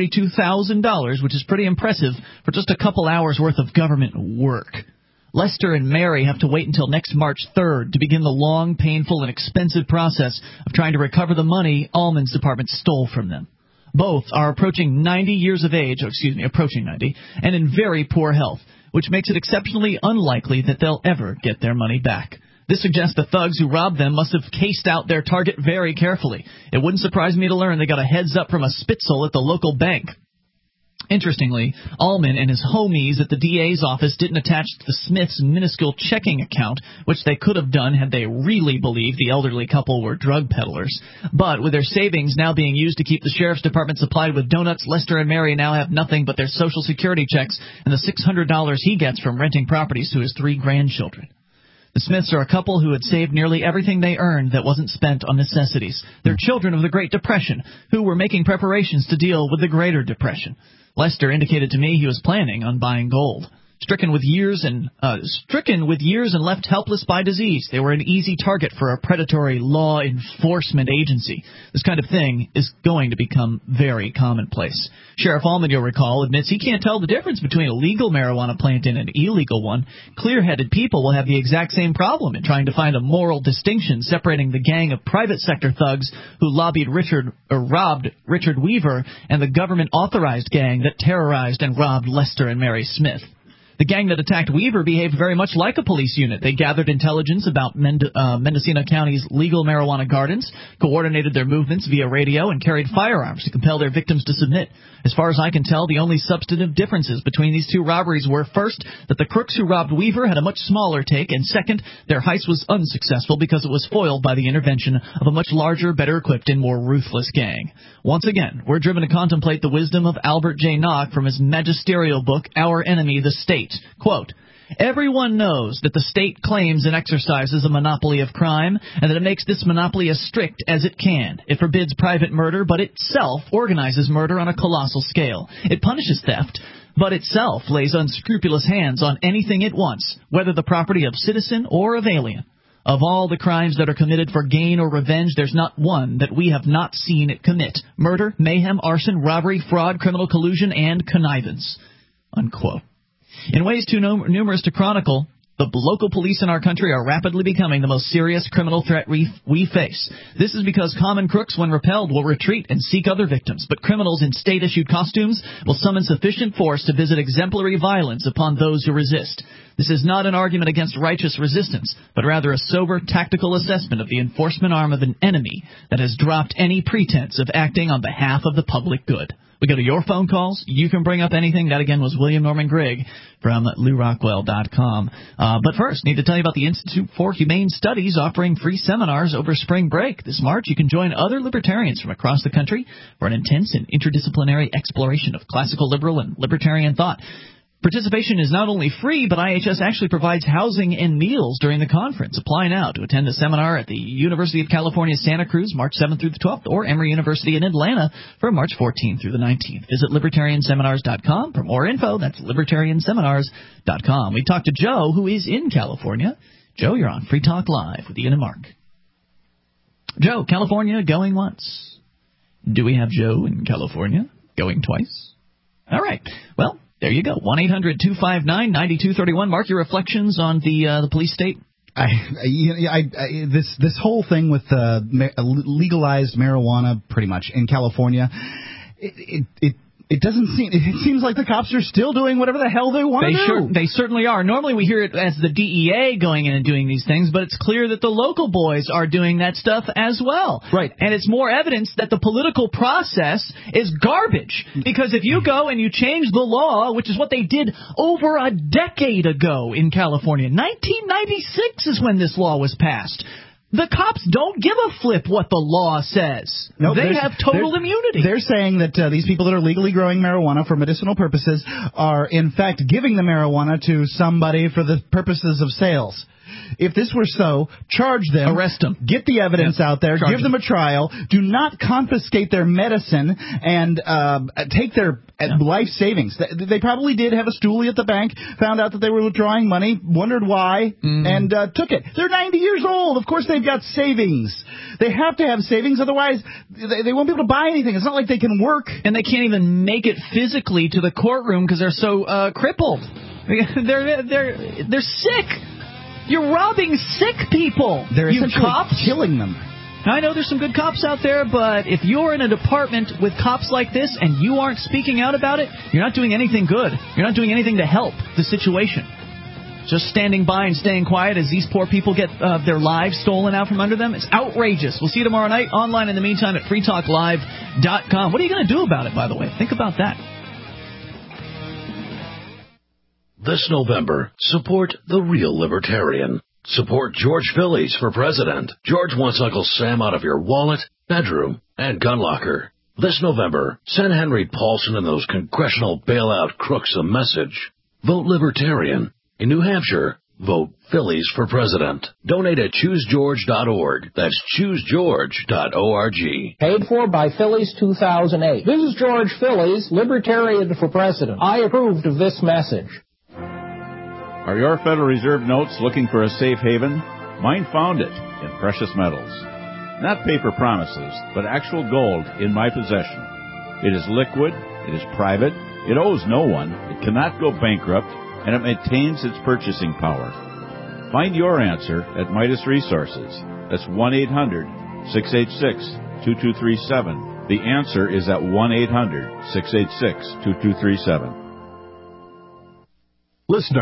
$132,000, which is pretty impressive for just a couple hours' worth of government work. Lester and Mary have to wait until next March 3rd to begin the long, painful, and expensive process of trying to recover the money Allman's department stole from them. Both are approaching 90 years of age, approaching 90, and in very poor health, which makes it exceptionally unlikely that they'll ever get their money back. This suggests the thugs who robbed them must have cased out their target very carefully. It wouldn't surprise me to learn they got a heads up from a Spitzel at the local bank. Interestingly, Allman and his homies at the DA's office didn't attach the Smiths' minuscule checking account, which they could have done had they really believed the elderly couple were drug peddlers. But with their savings now being used to keep the sheriff's department supplied with donuts, Lester and Mary now have nothing but their Social Security checks and the $600 he gets from renting properties to his 3 grandchildren. The Smiths are a couple who had saved nearly everything they earned that wasn't spent on necessities. They're children of the Great Depression, who were making preparations to deal with the Greater Depression. Lester indicated to me he was planning on buying gold. Stricken with years and left helpless by disease, they were an easy target for a predatory law enforcement agency. This kind of thing is going to become very commonplace. Sheriff Allman, you'll recall, admits he can't tell the difference between a legal marijuana plant and an illegal one. Clear-headed people will have the exact same problem in trying to find a moral distinction separating the gang of private sector thugs who robbed Richard Weaver and the government-authorized gang that terrorized and robbed Lester and Mary Smith. The gang that attacked Weaver behaved very much like a police unit. They gathered intelligence about Mendocino County's legal marijuana gardens, coordinated their movements via radio, and carried firearms to compel their victims to submit. As far as I can tell, the only substantive differences between these 2 robberies were, first, that the crooks who robbed Weaver had a much smaller take, and second, their heist was unsuccessful because it was foiled by the intervention of a much larger, better equipped, and more ruthless gang. Once again, we're driven to contemplate the wisdom of Albert J. Nock from his magisterial book, Our Enemy, the State. Quote, everyone knows that the state claims and exercises a monopoly of crime, and that it makes this monopoly as strict as it can. It forbids private murder, but itself organizes murder on a colossal scale. It punishes theft, but itself lays unscrupulous hands on anything it wants, whether the property of citizen or of alien. Of all the crimes that are committed for gain or revenge, there's not one that we have not seen it commit. Murder, mayhem, arson, robbery, fraud, criminal collusion, and connivance. Unquote. In ways too numerous to chronicle, The local police in our country are rapidly becoming the most serious criminal threat we face. This is because common crooks, when repelled, will retreat and seek other victims, but criminals in state-issued costumes will summon sufficient force to visit exemplary violence upon those who resist. This is not an argument against righteous resistance, but rather a sober, tactical assessment of the enforcement arm of an enemy that has dropped any pretense of acting on behalf of the public good. We go to your phone calls. You can bring up anything. That, again, was William Norman Grigg from LouRockwell.com. But first, need to tell you about the Institute for Humane Studies offering free seminars over spring break. This March, you can join other libertarians from across the country for an intense and interdisciplinary exploration of classical liberal and libertarian thought. Participation is not only free, but IHS actually provides housing and meals during the conference. Apply now to attend a seminar at the University of California, Santa Cruz, March 7th through the 12th, or Emory University in Atlanta from March 14th through the 19th. Visit libertarianseminars.com for more info. That's libertarianseminars.com. We talked to Joe, who is in California. Joe, you're on Free Talk Live with Ian and Mark. Joe, California, going once. Do we have Joe in California going twice? All right. Well, there you go. 1-800-259-9231. Mark, your reflections on the police state? This whole thing with legalized marijuana, pretty much in California, it doesn't seem. It seems like the cops are still doing whatever the hell they want to do. They certainly are. Normally we hear it as the DEA going in and doing these things, but it's clear that the local boys are doing that stuff as well. Right. And it's more evidence that the political process is garbage. Because if you go and you change the law, which is what they did over a decade ago in California, 1996 is when this law was passed. The cops don't give a flip what the law says. Nope, they have total immunity. They're saying that these people that are legally growing marijuana for medicinal purposes are, in fact, giving the marijuana to somebody for the purposes of sales. If this were so, charge them. Arrest them. Get the evidence out there. Give them a trial. Do not confiscate their medicine and take their life savings. They probably did have a stoolie at the bank, found out that they were withdrawing money, wondered why, and took it. They're 90 years old. Of course they've got savings. They have to have savings, otherwise they won't be able to buy anything. It's not like they can work. And they can't even make it physically to the courtroom because they're so crippled. They're sick. You're robbing sick people. They're essentially cops. Killing them. I know there's some good cops out there, but if you're in a department with cops like this and you aren't speaking out about it, you're not doing anything good. You're not doing anything to help the situation. Just standing by and staying quiet as these poor people get their lives stolen out from under them. It's outrageous. We'll see you tomorrow night online in the meantime at freetalklive.com. What are you going to do about it, by the way? Think about that. This November, support the real libertarian. Support George Phillies for president. George wants Uncle Sam out of your wallet, bedroom, and gun locker. This November, send Henry Paulson and those congressional bailout crooks a message. Vote libertarian. In New Hampshire, vote Phillies for president. Donate at ChooseGeorge.org. That's ChooseGeorge.org. Paid for by Phillies 2008. This is George Phillies, Libertarian for President. I approved of this message. Are your Federal Reserve notes looking for a safe haven? Mine found it in precious metals. Not paper promises, but actual gold in my possession. It is liquid, it is private, it owes no one, it cannot go bankrupt, and it maintains its purchasing power. Find your answer at Midas Resources. That's 1-800-686-2237. The answer is at 1-800-686-2237. Listener